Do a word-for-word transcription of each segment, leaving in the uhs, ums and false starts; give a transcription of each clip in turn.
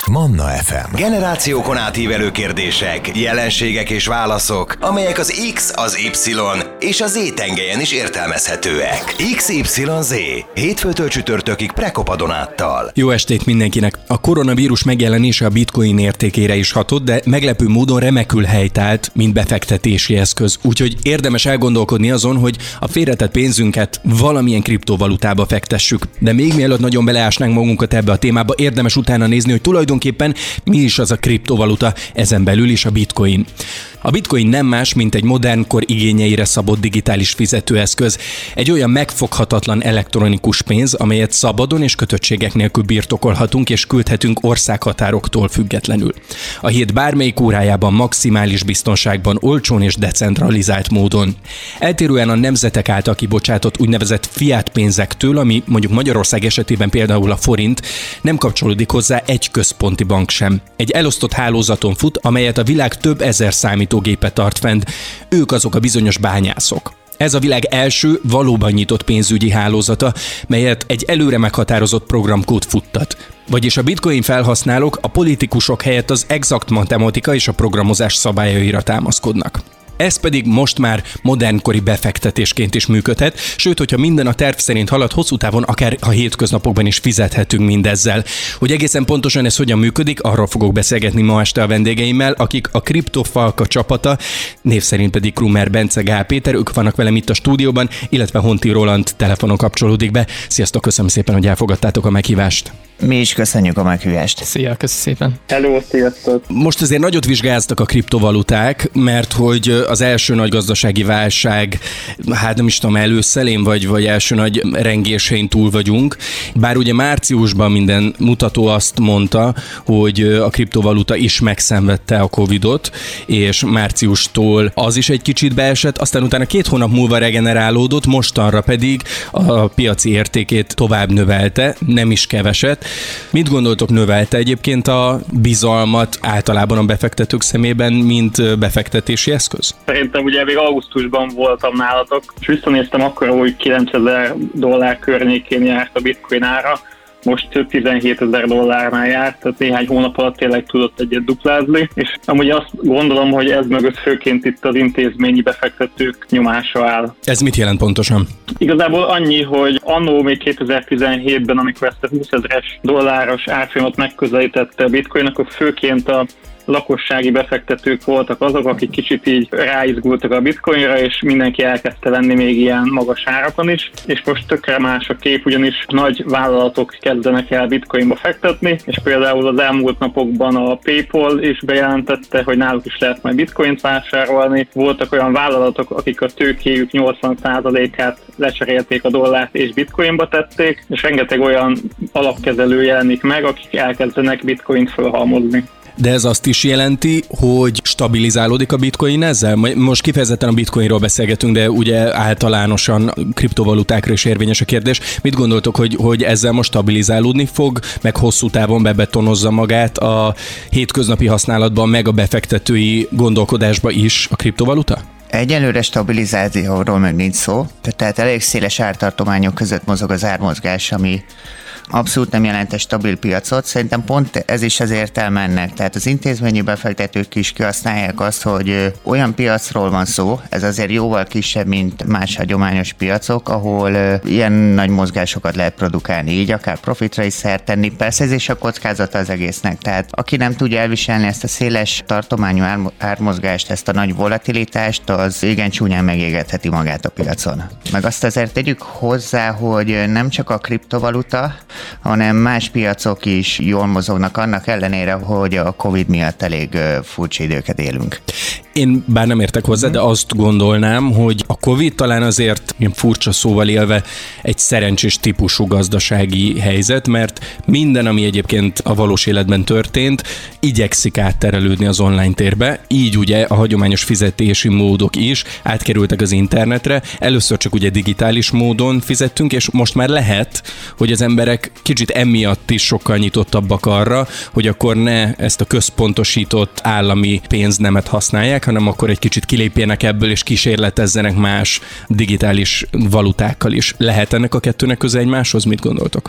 Manna ef em. Generációkon átívelő kérdések, jelenségek és válaszok, amelyek az X, az Y és az Z tengelyen is értelmezhetőek. iksz ipszilon zé. Hétfőtől csütörtökig Prekopa Donáttal. Jó estét mindenkinek! A koronavírus megjelenése a bitcoin értékére is hatott, de meglepő módon remekül helytált, mint befektetési eszköz. Úgyhogy érdemes elgondolkodni azon, hogy a félretett pénzünket valamilyen kriptovalutába fektessük. De még mielőtt nagyon beleásnánk magunkat ebbe a témába, érdemes utána nézni, hogy tulajdonképpen mi is az a kriptovaluta, ezen belül is a bitcoin. A bitcoin nem más, mint egy modern kor igényeire szabott digitális fizetőeszköz. Egy olyan megfoghatatlan elektronikus pénz, amelyet szabadon és kötöttségek nélkül birtokolhatunk és küldhetünk országhatároktól függetlenül. A hét bármelyik órájában maximális biztonságban, olcsón és decentralizált módon. Eltérően a nemzetek által kibocsátott úgynevezett fiat pénzektől, ami mondjuk Magyarország esetében például a forint, nem kapcsolódik hozzá egy központi bank sem. Egy elosztott hálózaton fut, amelyet a világ több ezer számítógépe tart fent. Ők azok a bizonyos bányászok. Ez a világ első valóban nyitott pénzügyi hálózata, melyet egy előre meghatározott programkód futtat. Vagyis a bitcoin felhasználók a politikusok helyett az exakt matematika és a programozás szabályaira támaszkodnak. Ez pedig most már modernkori befektetésként is működhet, sőt, hogyha minden a terv szerint halad, hosszú távon akár a hétköznapokban is fizethetünk mindezzel. Hogy egészen pontosan ez hogyan működik, arról fogok beszélgetni ma este a vendégeimmel, akik a Kriptofalka csapata, név szerint pedig Krumer Bence, Gál Péter, ők vannak velem itt a stúdióban, illetve Honti Roland telefonon kapcsolódik be. Sziasztok, köszönöm szépen, hogy elfogadtátok a meghívást. Mi is köszönjük a meghívást. Szia, köszönöm szépen. Hello, sziasztok. Most azért nagyot vizsgáztak a kriptovaluták, mert hogy az első nagy gazdasági válság, hát nem is tudom, előszelén vagy, vagy első nagy rengésén túl vagyunk. Bár ugye márciusban minden mutató azt mondta, hogy a kriptovaluta is megszenvedte a Covidot, és márciustól az is egy kicsit beesett, aztán utána két hónap múlva regenerálódott, mostanra pedig a piaci értékét tovább növelte, nem is keveset. Mit gondoltok, növelte egyébként a bizalmat általában a befektetők szemében, mint befektetési eszköz? Szerintem ugye még augusztusban voltam nálatok, és visszanéztem akkor, hogy kilencezer dollár környékén járt a bitcoin ára, most tizenhétezer dollárnál járt, tehát néhány hónap alatt tényleg tudott egyet duplázni, és amúgy azt gondolom, hogy ez mögött főként itt az intézményi befektetők nyomása áll. Ez mit jelent pontosan? Igazából annyi, hogy annó még kétezer-tizenhétben, amikor ezt a húszezeres dolláros árfolyamat megközelítette a bitcoin, akkor főként a lakossági befektetők voltak azok, akik kicsit így ráizgultak a bitcoinra, és mindenki elkezdte venni még ilyen magas árakon is, és most tökre más a kép, ugyanis nagy vállalatok kezdenek el bitcoinba fektetni, és például az elmúlt napokban a PayPal is bejelentette, hogy náluk is lehet majd bitcoint vásárolni. Voltak olyan vállalatok, akik a tőkéjük nyolcvan százalékát lecserélték a dollárt és bitcoinba tették, és rengeteg olyan alapkezelő jelenik meg, akik elkezdenek bitcoint fölhalmozni. De ez azt is jelenti, hogy stabilizálódik a bitcoin ezzel? Most kifejezetten a bitcoinról beszélgetünk, de ugye általánosan kriptovalutákra is érvényes a kérdés. Mit gondoltok, hogy, hogy ezzel most stabilizálódni fog, meg hosszú távon bebetonozza magát a hétköznapi használatban, meg a befektetői gondolkodásba is a kriptovaluta? Egyelőre stabilizációról meg nincs szó, tehát elég széles ártartományok között mozog az ármozgás, ami abszolút nem jelent egy stabil piacot. Szerintem pont ez is az értelme ennek. Tehát az intézményi befektetők is kihasználják azt, hogy olyan piacról van szó, ez azért jóval kisebb, mint más hagyományos piacok, ahol ilyen nagy mozgásokat lehet produkálni, így akár profitra is szert tenni. Persze ez is a kockázata az egésznek. Tehát aki nem tudja elviselni ezt a széles tartományú ármozgást, ezt a nagy volatilitást, az igen csúnyán megégetheti magát a piacon. Meg azt azért tegyük hozzá, hogy nem csak a kriptovaluta, hanem más piacok is jól mozognak annak ellenére, hogy a Covid miatt elég furcsa időket élünk. Én bár nem értek hozzá, de azt gondolnám, hogy a Covid talán azért, ilyen furcsa szóval élve, egy szerencsés típusú gazdasági helyzet, mert minden, ami egyébként a valós életben történt, igyekszik átterelődni az online térbe, így ugye a hagyományos fizetési módok is átkerültek az internetre, először csak ugye digitális módon fizettünk, és most már lehet, hogy az emberek kicsit emiatt is sokkal nyitottabbak arra, hogy akkor ne ezt a központosított állami pénznemet használják, hanem akkor egy kicsit kilépjenek ebből, és kísérletezzenek más digitális valutákkal is. Lehet ennek a kettőnek köze egymáshoz? Mit gondoltok?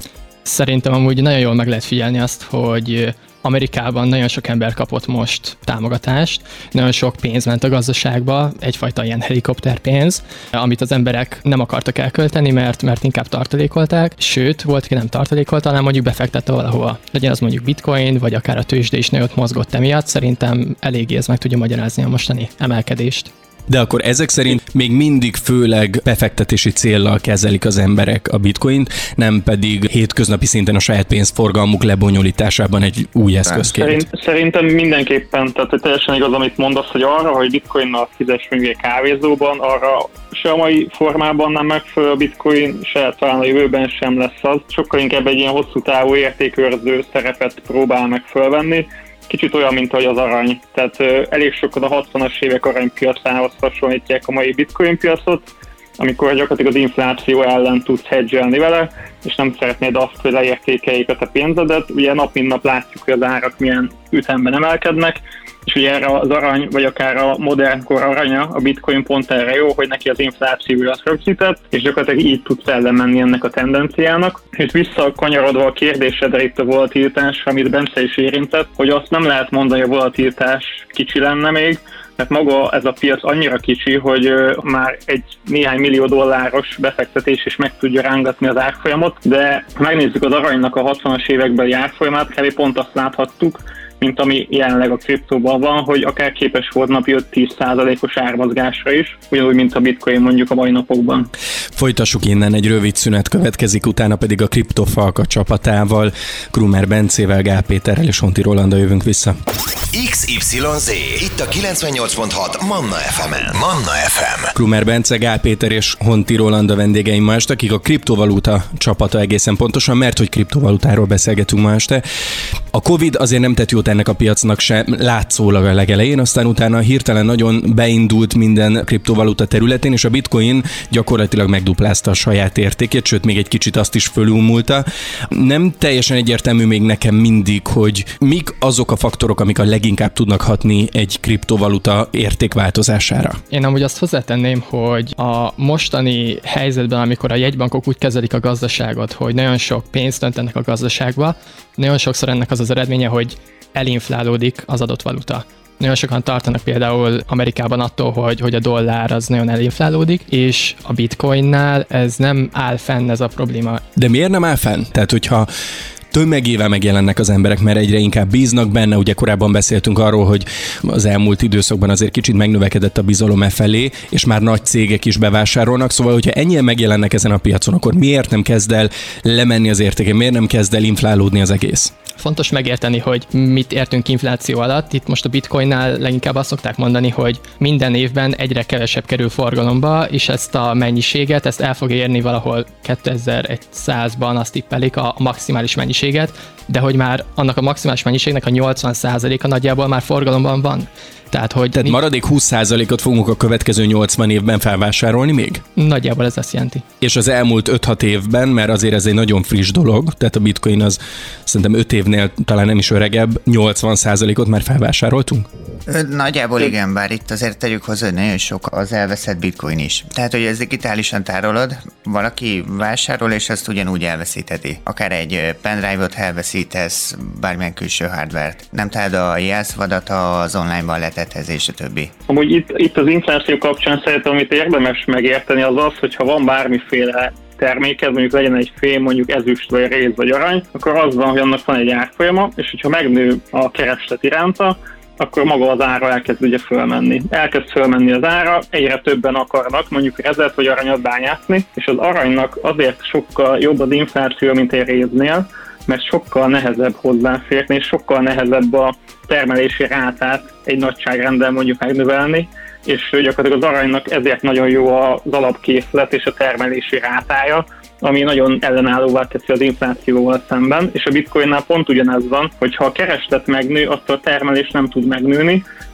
Szerintem amúgy nagyon jól meg lehet figyelni azt, hogy Amerikában nagyon sok ember kapott most támogatást, nagyon sok pénz ment a gazdaságba, egyfajta ilyen helikopterpénz, amit az emberek nem akartak elkölteni, mert, mert inkább tartalékolták, sőt, volt, ki nem tartalékolta, hanem mondjuk befektette valahova. Legyen az mondjuk bitcoin, vagy akár a tőzsde is nagyot mozgott emiatt, szerintem eléggé ez meg tudja magyarázni a mostani emelkedést. De akkor ezek szerint még mindig főleg befektetési céllal kezelik az emberek a bitcoint, nem pedig hétköznapi szinten a saját pénzforgalmuk lebonyolításában egy új eszközként. Szerint, szerintem mindenképpen, tehát teljesen igaz, amit mondasz, hogy arra, hogy bitcoinnal fizes még kávézóban, arra se a mai formában nem megfelelő a bitcoin, se talán a jövőben sem lesz az. Sokkal inkább egy ilyen hosszú távú értékőrző szerepet próbál meg fölvenni. Kicsit olyan, mint ahogy az arany. Tehát ö, elég sokan a hatvanas évek aranypiacához hasonlítják a mai bitcoin piacot, amikor gyakorlatilag az infláció ellen tudsz hedgelni vele, és nem szeretnéd azt, hogy leértékeljék a te pénzedet. Ugye nap mint nap látjuk, hogy az árak milyen ütemben emelkednek, és ugye erre az arany, vagy akár a modern kor aranya, a bitcoin pont erre jó, hogy neki az inflációja azt rögzített, és gyakorlatilag így tudsz ellenmenni ennek a tendenciának. És visszakanyarodva a kérdésedre itt a volatilitás, amit Bence is érintett, hogy azt nem lehet mondani, hogy a volatilitás kicsi lenne még, mert maga ez a piac annyira kicsi, hogy már egy néhány millió dolláros befektetés is meg tudja rángatni az árfolyamot, de ha megnézzük az aranynak a hatvanas évekbeli árfolyamát, kb. Pont azt láthattuk, mint ami jelenleg a kriptóban van, hogy akár képes volt napi öt-tíz százalékos ármozgásra is, ugyanúgy, mint a bitcoin mondjuk a mai napokban. Folytassuk innen, egy rövid szünet következik, utána pedig a Kriptofalka csapatával, Krumer Bencével, Gál Péterrel és Honti Rolanddal jövünk vissza. iksz ipszilon zé, itt a kilencvennyolc pont hat Manna ef emen. Manna ef em. Krumer Bence, Gál Péter és Honti Roland a vendégeim ma este, akik a kriptovaluta csapata egészen pontosan, mert hogy kriptovalutáról beszélgetünk ma este. A Covid azért nem tett jót ennek a piacnak sem, látszólag a legelején, aztán utána hirtelen nagyon beindult minden kriptovaluta területén, és a bitcoin gyakorlatilag megduplázta a saját értékét, sőt még egy kicsit azt is fölülmúlta. Nem teljesen egyértelmű még nekem mindig, hogy mik azok a faktorok, amik a leginkább tudnak hatni egy kriptovaluta értékváltozására. Én amúgy azt hozzátenném, hogy a mostani helyzetben, amikor a jegybankok úgy kezelik a gazdaságot, hogy nagyon sok pénzt öntenek a gazdaságba, nagyon sokszor ennek az az eredménye, hogy elinflálódik az adott valuta. Nagyon sokan tartanak például Amerikában attól, hogy, hogy a dollár az nagyon elinflálódik, és a bitcoinnál ez nem áll fenn, ez a probléma. De miért nem áll fenn? Tehát, hogyha tömegével megjelennek az emberek, mert egyre inkább bíznak benne. Ugye korábban beszéltünk arról, hogy az elmúlt időszakban azért kicsit megnövekedett a bizalom e felé, és már nagy cégek is bevásárolnak. Szóval, hogyha ennyien megjelennek ezen a piacon, akkor miért nem kezd el lemenni az értéke? Miért nem kezd el inflálódni az egész? Fontos megérteni, hogy mit értünk infláció alatt. Itt most a bitcoinnál leginkább azt szokták mondani, hogy minden évben egyre kevesebb kerül forgalomba, és ezt a mennyiséget, ezt el fog érni valahol kétezer-százban, azt tippelik a maximális mennyiséget, de hogy már annak a maximális mennyiségnek a nyolcvan százaléka nagyjából már forgalomban van. Tehát, hogy Tehát mi... maradék húsz százalékot fogunk a következő nyolcvan évben felvásárolni még? Nagyjából ez azt jelenti. És az elmúlt öt-hat évben, mert azért ez egy nagyon friss dolog, tehát a bitcoin az szerintem öt évnél talán nem is öregebb, nyolcvan százalékot már felvásároltunk? Nagyjából igen, bár itt azért tegyük hozzá, hogy nagyon sok az elveszett bitcoin is. Tehát, hogy ez digitálisan tárolod, valaki vásárol, és ezt ugyanúgy elveszítheti. Akár egy pendrive-ot elveszítesz, bármilyen külső hardware-t. Nem találod a jelszavadat az online-ban letethez, és a többi. Amúgy itt, itt az infláció kapcsán szerintem, amit érdemes megérteni, az az, hogyha van bármiféle terméked, mondjuk legyen egy fém, mondjuk ezüst, vagy réz, vagy arany, akkor az van, hogy annak van egy árfolyama, és hogyha megnő a kereslet iránta, akkor maga az ára elkezd ugye fölmenni. Elkezd fölmenni az ára, egyre többen akarnak mondjuk rezet vagy aranyat bányászni, és az aranynak azért sokkal jobb az infláció, mint egy réznél, mert sokkal nehezebb hozzáférni, és sokkal nehezebb a termelési rátát egy nagyságrendel mondjuk megnövelni, és gyakorlatilag az aranynak ezért nagyon jó az alapkészlet és a termelési rátája, ami nagyon ellenállóvá teszi az inflációval szemben, és a bitcoinnál pont ugyanez van, hogy ha a kereslet megnő, attól a termelés nem tud megnőni,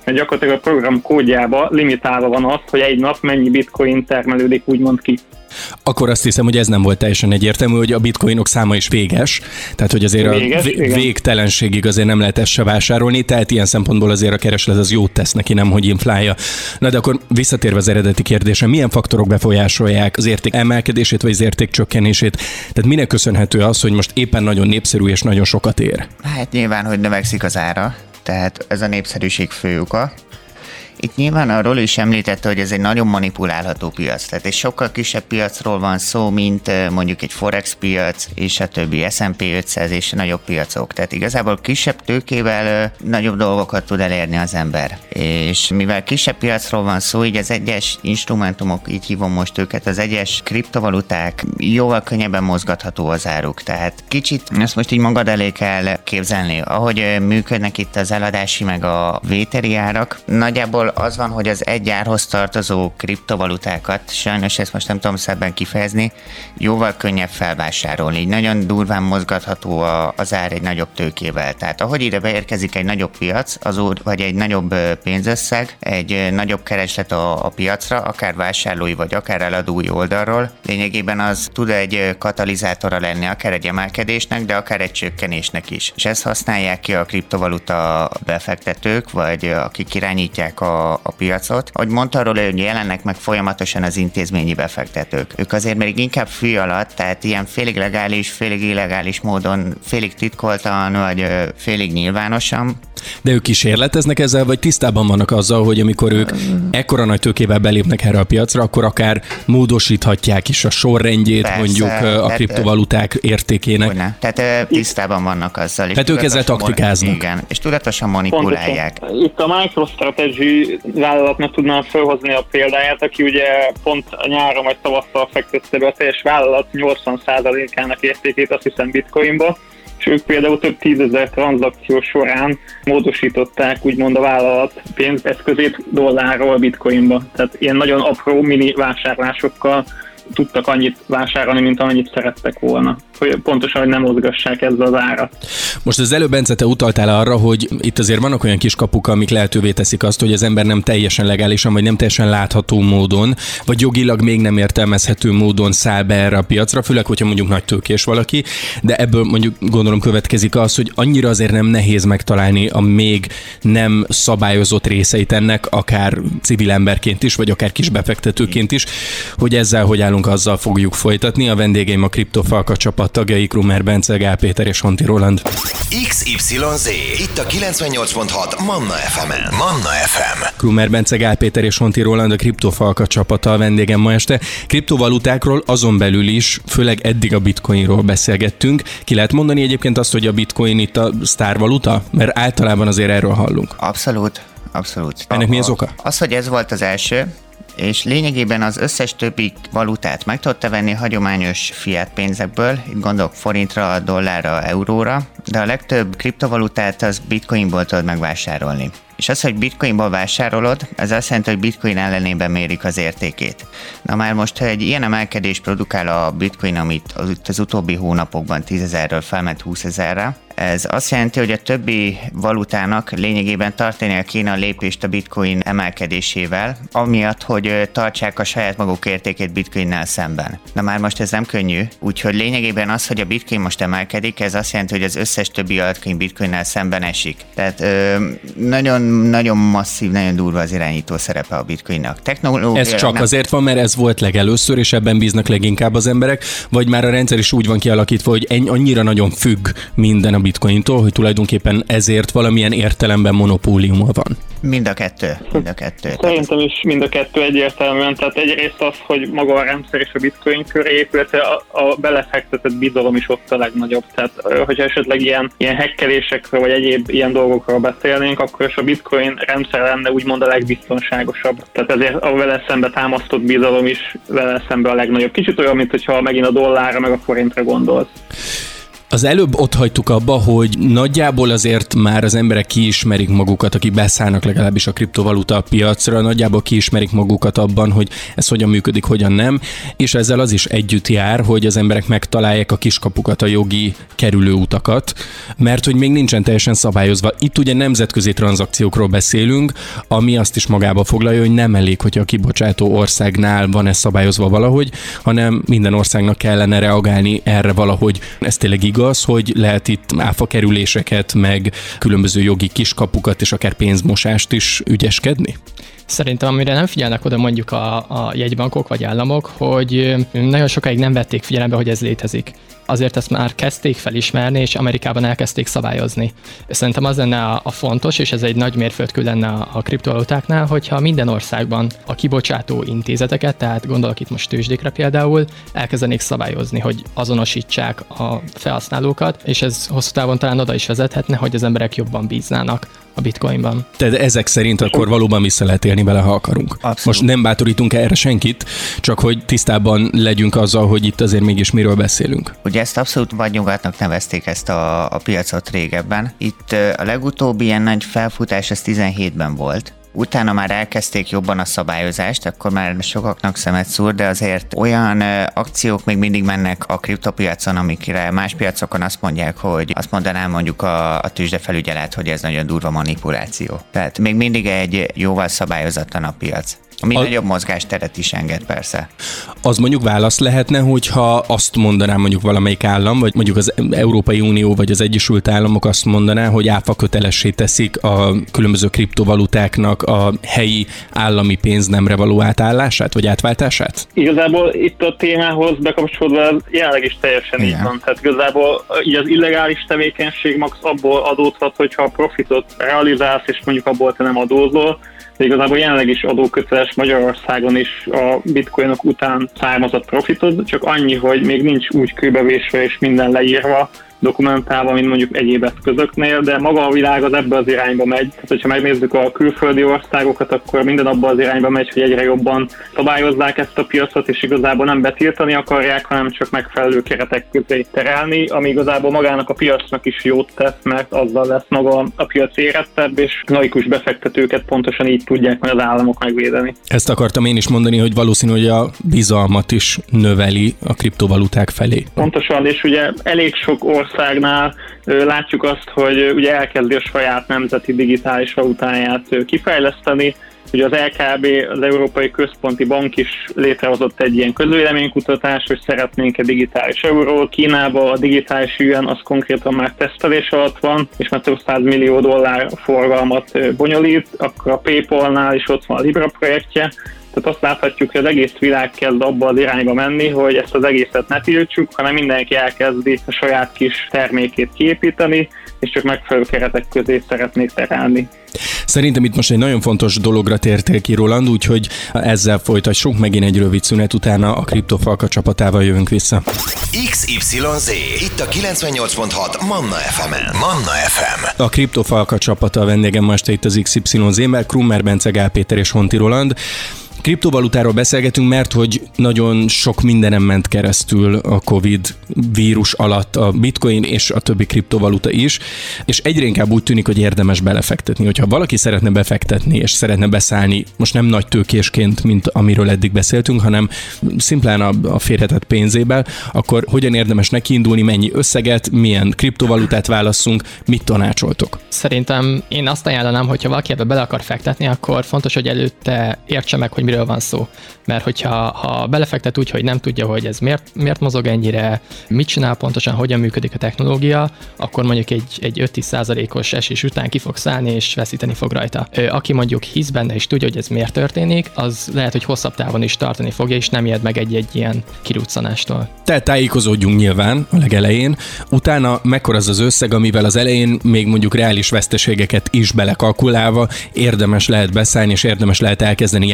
mert gyakorlatilag a program kódjába limitálva van az, hogy egy nap mennyi bitcoin termelődik úgymond ki. Akkor azt hiszem, hogy ez nem volt teljesen egyértelmű, hogy a bitcoinok száma is véges, tehát hogy azért véges, a vé- végtelenségig azért nem lehet ezt se vásárolni, tehát ilyen szempontból azért a kereslet az jót tesz neki, nem hogy inflálja. Na de akkor visszatérve az eredeti kérdésre, milyen faktorok befolyásolják az érték emelkedését vagy az érték csökkenését? Tehát minek köszönhető az, hogy most éppen nagyon népszerű és nagyon sokat ér? Hát nyilván, hogy növekszik az ára, tehát ez a népszerűség fő oka. Itt nyilván arról is említette, hogy ez egy nagyon manipulálható piac, tehát egy sokkal kisebb piacról van szó, mint mondjuk egy Forex piac, és a többi es and pé ötszáz és nagyobb piacok. Tehát igazából kisebb tőkével nagyobb dolgokat tud elérni az ember. És mivel kisebb piacról van szó, így az egyes instrumentumok, így hívom most őket, az egyes kriptovaluták jóval könnyebben mozgatható az áruk. Tehát kicsit ezt most így magad elé kell képzelni, ahogy működnek itt az eladási meg a vételi árak. Nagyjából az van, hogy az egy árhoz tartozó kriptovalutákat, sajnos ezt most nem tudom szebben kifejezni, jóval könnyebb felvásárolni. Így nagyon durván mozgatható az ár egy nagyobb tőkével. Tehát ahogy ide beérkezik egy nagyobb piac, az úr, vagy egy nagyobb pénzösszeg, egy nagyobb kereslet a, a piacra, akár vásárlói, vagy akár eladói oldalról, lényegében az tud egy katalizátora lenni, akár egy emelkedésnek, de akár egy csökkenésnek is. És ezt használják ki a kriptovaluta befektetők, vagy akik irányítják a a piacot. Ahogy mondta arról, hogy jelennek meg folyamatosan az intézményi befektetők. Ők azért még inkább fű alatt, tehát ilyen félig legális, félig illegális módon, félig titkoltan, vagy félig nyilvánosan. De ők kísérleteznek ezzel, vagy tisztában vannak azzal, hogy amikor ők ekkora nagy tőkével belépnek erre a piacra, akkor akár módosíthatják is a sorrendjét, persze, mondjuk a kriptovaluták értékének. Hogyne. Tehát tisztában vannak azzal. Tehát ők ezzel taktikáznak. Igen, és tudatosan manipulálják. Pontosan. Itt a MicroStrategy vállalatnak tudnám felhozni a példáját, aki ugye pont a nyáron vagy tavasszal fektette be a teljes vállalat nyolcvan százalékának értékét, azt hiszem bitcoinba, és ők például több tízezer tranzakció során módosították úgymond a vállalat pénzeszközét dollárról bitcoinba. Tehát ilyen nagyon apró mini vásárlásokkal tudtak annyit vásárolni, mint amennyit szerettek volna. Hogy pontosan, hogy nem mozgassák ezzel az árat. Most az előbb, Bence, te utaltál arra, hogy itt azért vannak olyan kis kapuk, amik lehetővé teszik azt, hogy az ember nem teljesen legálisan, vagy nem teljesen látható módon, vagy jogilag még nem értelmezhető módon száll be erre a piacra, főleg, hogyha mondjuk nagy tőkés valaki, de ebből mondjuk gondolom következik az, hogy annyira azért nem nehéz megtalálni a még nem szabályozott részeit ennek, akár civil emberként is, vagy akár kis befektetőként is, hogy ezzel, hogy állunk, azzal fogjuk folytatni. A vendégeim a Kriptofalka csapat tagjai, Krummer Bence, Gál Péter és Honti Roland. iksz ipszilon zé, itt a kilencvennyolc pont hat Manna ef emen. Manna ef em. Krummer Bence, Gál Péter és Honti Roland, a Kriptofalka csapata a vendégem ma este. Kriptovalutákról, azon belül is, főleg eddig a bitcoinról beszélgettünk. Ki lehet mondani egyébként azt, hogy a bitcoin itt a sztárvaluta? Mert általában azért erről hallunk. Abszolút, abszolút. Ennek a, mi az oka? Az, hogy ez volt az első, és lényegében az összes többi valutát meg tudta venni hagyományos fiat pénzekből, itt gondolok forintra, dollárra, euróra, de a legtöbb kriptovalutát az bitcoinból tudod megvásárolni. És az, hogy bitcoinból vásárolod, az azt jelenti, hogy bitcoin ellenében mérik az értékét. Na már most, ha egy ilyen emelkedés produkál a bitcoin, amit az, az utóbbi hónapokban tízezerről felment húszezerre, ez azt jelenti, hogy a többi valutának lényegében tartania kéne a lépést a bitcoin emelkedésével, amiatt, hogy tartsák a saját maguk értékét bitcoinnel szemben. Na már most ez nem könnyű, úgyhogy lényegében az, hogy a bitcoin most emelkedik, ez azt jelenti, hogy az összes többi altcoin bitcoinnel szemben esik. Tehát ö, nagyon, nagyon masszív, nagyon durva az irányító szerepe a bitcoinnak. Technológia, ez csak nem... azért van, mert ez volt legelőször, és ebben bíznak leginkább az emberek, vagy már a rendszer is úgy van kialakítva, hogy ennyi, annyira nagyon függ minden a bitcointól, hogy tulajdonképpen ezért valamilyen értelemben monopóliuma van. Mind a kettő. Mind a kettő. Szerintem is mind a kettő egyértelműen. Tehát egyrészt az, hogy maga a rendszer és a bitcoin köré épült, a, a belefektetett bizalom is ott a legnagyobb. Tehát hogyha esetleg ilyen, ilyen hackerésekről vagy egyéb ilyen dolgokról beszélnénk, akkor is a bitcoin rendszer lenne úgymond a legbiztonságosabb. Tehát ezért a vele szembe támasztott bizalom is vele szembe a legnagyobb. Kicsit olyan, mint hogyha megint a dollárra meg a forintra gondolsz. Az előbb ott hagytuk abba, hogy nagyjából azért már az emberek kiismerik magukat, akik beszállnak legalábbis a kriptovaluta piacra, nagyjából kiismerik magukat abban, hogy ez hogyan működik, hogyan nem, és ezzel az is együtt jár, hogy az emberek megtalálják a kiskapukat, a jogi kerülőutakat, mert hogy még nincsen teljesen szabályozva. Itt ugye nemzetközi tranzakciókról beszélünk, ami azt is magába foglalja, hogy nem elég, hogyha a kibocsátó országnál van ez szabályozva valahogy, hanem minden országnak kellene reagálni erre valahogy. Ez tényleg igaz, hogy lehet itt áfa kerüléseket, meg különböző jogi kiskapukat és akár pénzmosást is ügyeskedni? Szerintem amire nem figyelnek oda mondjuk a, a jegybankok vagy államok, hogy nagyon sokáig nem vették figyelembe, hogy ez létezik. Azért ezt már kezdték felismerni, és Amerikában elkezdték szabályozni. Szerintem az lenne a, a fontos, és ez egy nagy mérföldkő lenne a, a kriptovalutáknál, hogyha minden országban a kibocsátó intézeteket, tehát gondolok itt most tőzsdékre például, elkezdenék szabályozni, hogy azonosítsák a felhasználókat, és ez hosszú távon talán oda is vezethetne, hogy az emberek jobban bíznának a bitcoinban. Tehát ezek szerint akkor valóban vissza lehet élni vele, ha akarunk. Abszolút. Most nem bátorítunk erre senkit, csak hogy tisztában legyünk azzal, hogy itt azért mégis miről beszélünk. Ugye ezt abszolút vadnyugatnak nevezték ezt a, a piacot régebben. Itt a legutóbbi ilyen nagy felfutás az tizenhétben volt. Utána már elkezdték jobban a szabályozást, akkor már sokaknak szemet szúr, de azért olyan akciók még mindig mennek a kriptopiacon, amikre más piacokon azt mondják, hogy azt mondanám mondjuk a, a tőzsdefelügyelet, hogy ez nagyon durva manipuláció. Tehát még mindig egy jóval szabályozatlan a piac. Ami a... nagyobb mozgásteret is enged persze. Az mondjuk válasz lehetne, hogyha azt mondanám mondjuk valamelyik állam, vagy mondjuk az Európai Unió, vagy az Egyesült Államok azt mondaná, hogy áfa kötelessé teszik a különböző kriptovalutáknak a helyi állami pénznemre való átállását, vagy átváltását? Igazából itt a témához bekapcsolódva jelenleg is teljesen igen. Így van. Tehát igazából így az illegális tevékenység max abból adódhat, hogyha a profitot realizálsz, és mondjuk abból te nem adózol. De igazából jelenleg is adóköteles Magyarországon is a bitcoinok után származott profitod, csak annyi, hogy még nincs úgy kőbevésve és minden leírva, dokumentálva, mint mondjuk egyéb eszközöknél, de maga a világ az ebbe az irányba megy. Tehát, hogyha megnézzük a külföldi országokat, akkor minden abba az irányba megy, hogy egyre jobban szabályozzák ezt a piacot, és igazából nem betiltani akarják, hanem csak megfelelő keretek közé terelni, ami igazából magának a piacnak is jót tesz, mert azzal lesz maga a piac érettebb, és laikus befektetőket pontosan így tudják majd az államok megvédeni. Ezt akartam én is mondani, hogy valószínű, hogy a bizalmat is növeli a kriptovaluták felé. Pontosan, és ugye elég sok ország országnál látjuk azt, hogy ugye elkezdi a saját nemzeti digitális valutáját kifejleszteni. Ugye az el ká bé, az Európai Központi Bank is létrehozott egy ilyen közvéleménykutatást, hogy szeretnénk egy digitális eurót. Kínában a digitális yuan az konkrétan már tesztelés alatt van, és már több száz millió dollár forgalmat bonyolít. Akkor a PayPal-nál is ott van a Libra projektje. Tehát azt láthatjuk, hogy az egész világ kezd abba az irányba menni, hogy ezt az egészet ne tiltsuk, hanem mindenki elkezdi a saját kis termékét kiépíteni, és csak megfelelő keretek közé szeretnék terelni. Szerintem itt most egy nagyon fontos dologra tértél ki, Roland, úgyhogy ezzel folytassuk, megint egy rövid szünet, utána a Kriptofalka csapatával jövünk vissza. iksz ipszilon zé, itt a kilencvennyolc pont hat Manna ef emen. Manna ef em. A Kriptofalka csapata a vendégem ma este itt az iksz ipszilon zé-mel, Krummer Bence, Gál Péter és Honti Roland. Kriptovalutáról beszélgetünk, mert hogy nagyon sok mindenem ment keresztül a Covid vírus alatt a bitcoin és a többi kriptovaluta is, és egyre inkább úgy tűnik, hogy érdemes belefektetni. Hogyha valaki szeretne befektetni és szeretne beszállni, most nem nagy tőkésként, mint amiről eddig beszéltünk, hanem szimplán a, a férhetett pénzéből, akkor hogyan érdemes nekiindulni, mennyi összeget, milyen kriptovalutát válasszunk, mit tanácsoltok? Szerintem én azt ajánlanám, hogyha valaki ebbe bele akar fektetni, akkor fontos, hogy előtte értse meg, hogy miről van szó. Mert hogyha ha belefektet úgy, hogy nem tudja, hogy ez miért, miért mozog ennyire, mit csinál pontosan, hogyan működik a technológia, akkor mondjuk egy, egy öt-tíz százalékos esés után ki fog szállni, és veszíteni fog rajta. Aki mondjuk hisz benne, és tudja, hogy ez miért történik, az lehet, hogy hosszabb távon is tartani fogja, és nem ijed meg egy-egy ilyen kiruccanástól. Tehát tájékozódjunk nyilván a legelején, utána mekkora az az összeg, amivel az elején még mondjuk reális veszteségeket is belekalkulálva érdemes lehet beszállni, és érdemes lehet elkezdeni játszani. Hát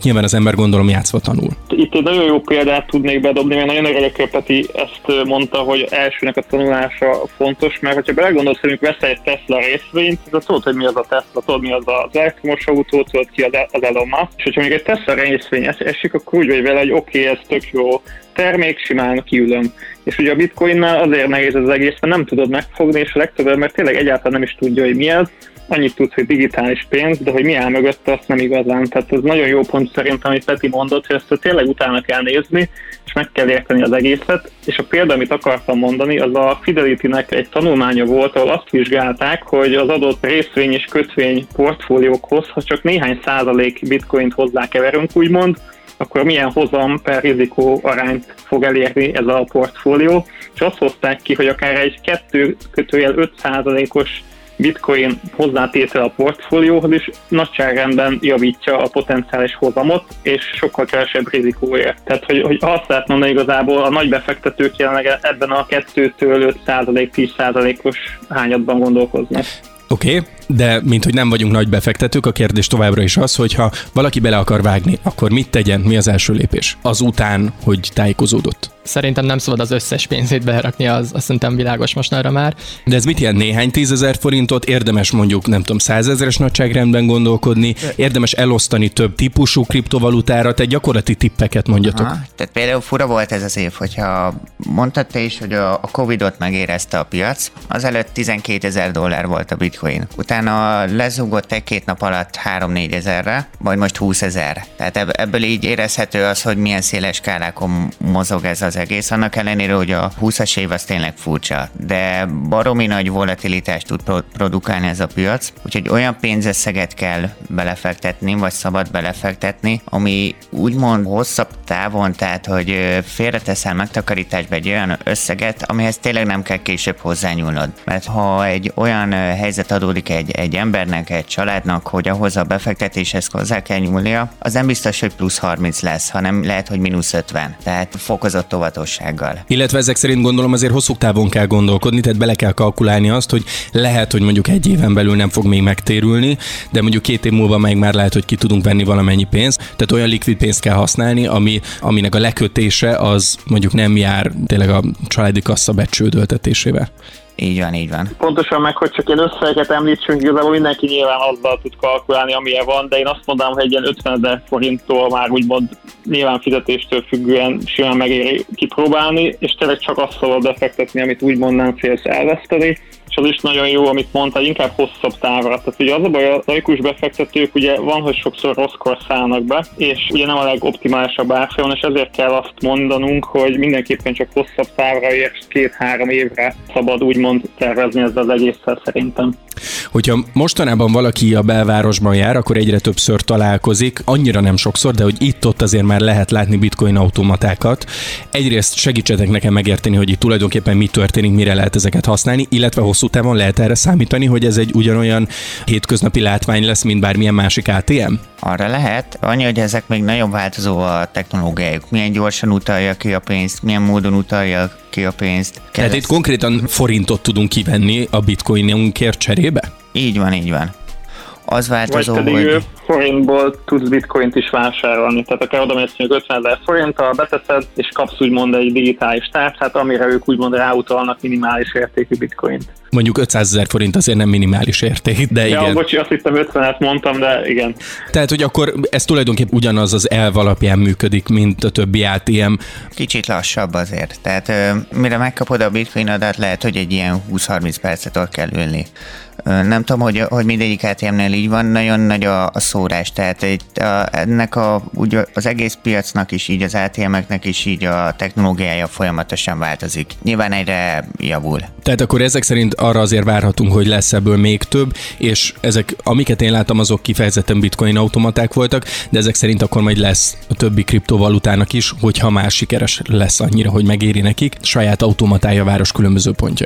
nyilván az ember gondolom játszva tanul. Itt egy nagyon jó példát tudnék bedobni, mert nagyon örülök, hogy Peti ezt mondta, hogy elsőnek a tanulása fontos, mert ha belegondolsz, hogy veszel egy Tesla részvényt, de tudod, hogy mi az a Tesla, tudod, mi az az elektromos autó, tudod ki az Elon Musk, és hogyha még egy Tesla részvény esik, akkor úgy vagy vele, hogy oké, okay, ez tök jó termék, simán kiülöm. És ugye a bitcoinnál azért nehéz az egész, mert nem tudod megfogni, és a legtöbb ember tényleg egyáltalán nem is tudja, hogy mi ez. Annyit tud, hogy digitális pénz, de hogy mi áll mögötte, azt nem igazán. Tehát ez nagyon jó pont szerintem, amit Peti mondott, hogy ezt tényleg utána kell nézni, és meg kell érteni az egészet. És a példa, amit akartam mondani, az a Fidelity-nek egy tanulmánya volt, ahol azt vizsgálták, hogy az adott részvény és kötvény portfóliókhoz, ha csak néhány százalék bitcoint hozzá-keverünk, úgymond, akkor milyen hozam per rizikó arányt fog elérni ez a portfólió. És azt hozták ki, hogy akár egy kettő kötőjel öt százalékos bitcoin hozzátétel a portfólióhoz is nagyságrendben javítja a potenciális hozamot, és sokkal kevesebb rizikóért. Tehát, hogy, hogy azt lehet mondani igazából, a nagy befektetők jelenleg ebben a kettőtől öt százalék, tíz százalékos hányadban gondolkoznak. Oké, okay, de mint hogy nem vagyunk nagy befektetők, a kérdés továbbra is az, hogy ha valaki bele akar vágni, akkor mit tegyen, mi az első lépés? Azután, hogy tájékozódott. Szerintem nem szabad az összes pénzét belerakni, az azt szerintem világos mostanra már. De ez mit jelent? Néhány tízezer forintot? Érdemes mondjuk, nem tudom, százezeres nagyságrendben gondolkodni? Érdemes elosztani több típusú kriptovalutára? Te gyakorlati tippeket mondjatok. Aha, tehát például fura volt ez az év, hogyha mondtad te is, hogy a Covidot megérezte a piac, azelőtt tizenkétezer dollár volt a bitcoin. Utána lezúgott egy-két nap alatt három-négy ezerre, majd most húszezer. Tehát ebből így érezhető az, hogy milyen széles skálákon mozog ez az egész, annak ellenére, hogy a húszas év az tényleg furcsa, de baromi nagy volatilitást tud pro- produkálni ez a piac, úgyhogy olyan pénzösszeget kell belefektetni, vagy szabad belefektetni, ami úgymond hosszabb távon, tehát hogy félreteszel megtakarításba egy olyan összeget, amihez tényleg nem kell később hozzányúlnod. Mert ha egy olyan helyzet adódik egy, egy embernek, egy családnak, hogy ahhoz a befektetéshez hozzá kell nyúlnia, az nem biztos, hogy plusz harminc lesz, hanem lehet, hogy mínusz ötven. Tehát fokozott óvatossággal. Illetve ezek szerint gondolom azért hosszú távon kell gondolkodni, tehát bele kell kalkulálni azt, hogy lehet, hogy mondjuk egy éven belül nem fog még megtérülni, de mondjuk két év múlva meg már lehet, hogy ki tudunk venni valamennyi pénzt. Tehát olyan likvid pénzt kell használni, ami, aminek a lekötése az mondjuk nem jár tényleg a családi kassa becsődöltetésével. Így van, így van. Pontosan meg, hogy csak ilyen összegeket említsünk, igazából mindenki nyilván azzal tud kalkulálni, amilyen van, de én azt mondanám, hogy egy ilyen ötvenezer forinttól már úgymond nyilván fizetéstől függően simán megéri kipróbálni, és tényleg csak azt szabad befektetni, amit úgymond nem félsz elveszteni. És az is nagyon jó, amit mondta, inkább hosszabb távra. Tehát ugye az a baj, a laikus befektetők ugye van, hogy sokszor rosszkor szállnak be, és ugye nem a legoptimálisabb árfolyamon, és ezért kell azt mondanunk, hogy mindenképpen csak hosszabb távra és két-három évre szabad úgymond tervezni ezzel az egésszel szerintem. Hogyha mostanában valaki a belvárosban jár, akkor egyre többször találkozik, annyira nem sokszor, de hogy itt-ott azért már lehet látni bitcoin automatákat. Egyrészt segítsetek nekem megérteni, hogy itt tulajdonképpen mi történik, mire lehet ezeket használni, illetve hosszú távon lehet erre számítani, hogy ez egy ugyanolyan hétköznapi látvány lesz, mint bármilyen másik á té em? Arra lehet, annyi, hogy ezek még nagyon változó a technológiájuk. Milyen gyorsan utalja ki a pénzt, milyen módon utalja ki a pénzt. Tehát itt konkrétan forintot tudunk kivenni a bitcoinunkért cserébe? Így van, így van. Az változó, vagy pedig hogy... forintból tudsz bitcoint is vásárolni. Tehát akár oda mész ötvenezer forinttal, beteszed, és kapsz úgymond egy digitális tárcát, amire ők úgymond ráutalnak minimális értékű bitcoint. Mondjuk ötszázezer forint azért nem minimális érték, de igen. Ja, bocsi, azt hittem ötvenet mondtam, de igen. Tehát, hogy akkor ez tulajdonképpen ugyanaz az elv alapján működik, mint a többi á té em. Kicsit lassabb azért. Tehát mire megkapod a bitcoinodat, lehet, hogy egy ilyen húsz-harminc percet ott kell ülni. Nem tudom, hogy, hogy mindegyik á té em-nél így van, nagyon nagy a, a szórás, tehát itt a, ennek a, úgy az egész piacnak is, így az á té em-eknek is így a technológiája folyamatosan változik. Nyilván egyre javul. Tehát akkor ezek szerint arra azért várhatunk, hogy lesz ebből még több, és ezek, amiket én láttam, azok kifejezetten bitcoin automaták voltak, de ezek szerint akkor majd lesz a többi kriptovalutának is, hogyha már sikeres lesz annyira, hogy megéri nekik, saját automatája a város különböző pontjain.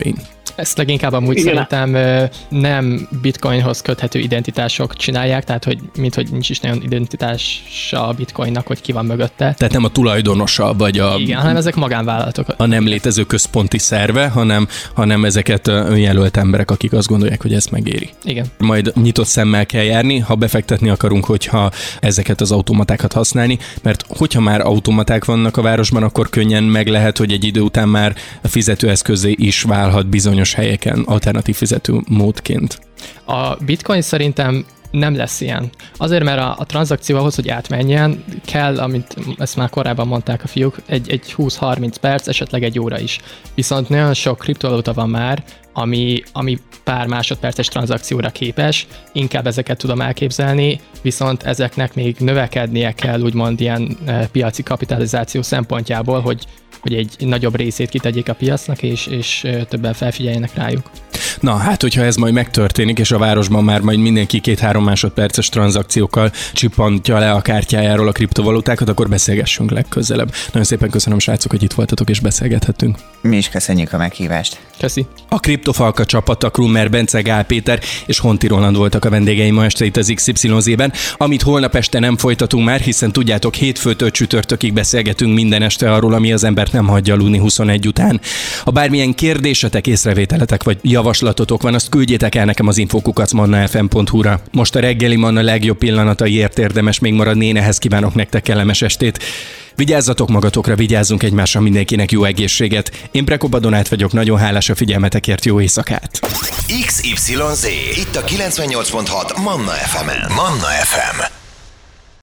Ezt leginkább amúgy Igen. szerintem nem bitcoinhoz köthető identitások csinálják, tehát hogy minthogy nincs is nagyon identitása a bitcoinnak, hogy ki van mögötte. Tehát nem a tulajdonosa, vagy a... Igen, hanem ezek magánvállalatok. A nem létező központi szerve, hanem, hanem ezeket önjelölt emberek, akik azt gondolják, hogy ezt megéri. Igen. Majd nyitott szemmel kell járni, ha befektetni akarunk, hogyha ezeket az automatákat használni, mert hogyha már automaták vannak a városban, akkor könnyen meg lehet, hogy egy idő után már a fizetőeszközé is válhat bizonyos helyeken alternatív fizető módként. A bitcoin szerintem nem lesz ilyen. Azért, mert a, a tranzakció ahhoz, hogy átmenjen, kell, amit ezt már korábban mondták a fiúk, egy, egy húsz-harminc perc, esetleg egy óra is. Viszont nagyon sok kriptovaluta van már, ami, ami pár másodperces tranzakcióra képes, inkább ezeket tudom elképzelni, viszont ezeknek még növekednie kell, úgymond ilyen e, piaci kapitalizáció szempontjából, hogy hogy egy nagyobb részét kitegyék a piacnak, és, és többen felfigyeljenek rájuk. Na, hát hogyha ez majd megtörténik, és a városban már majd mindenki két-három másodperces tranzakciókkal csippantja le a kártyájáról a kriptovalutákat, akkor beszélgessünk legközelebb. Nagyon szépen köszönöm, srácok, hogy itt voltatok és beszélgethettünk. Mi is köszönjük a meghívást. Köszi. A Kriptofalka csapata Krummer Bence, Gál Péter és Honti Roland voltak a vendégeim ma este itt az iksz ipszilon zében, amit holnap este nem folytatunk már, hiszen tudjátok, hétfőtől csütörtökig beszélgetünk minden este arról, ami az embert nem hagyja aludni huszonegy után. Ha bármilyen kérdésetek, észrevételetek vagy javaslatotok van, azt küldjétek el nekem az info kukac manna f m pont hu ra. Most a reggeli Manna legjobb pillanataiért érdemes még maradni, én ehhez kívánok nektek kellemes estét. Vigyázzatok magatokra, vigyázzunk egymásra, mindenkinek jó egészséget. Én Prekopa Donát vagyok, nagyon hálás a figyelmetekért, jó éjszakát! iksz ipszilon zé, itt a kilencvennyolc pont hat Manna ef emen. Manna ef em.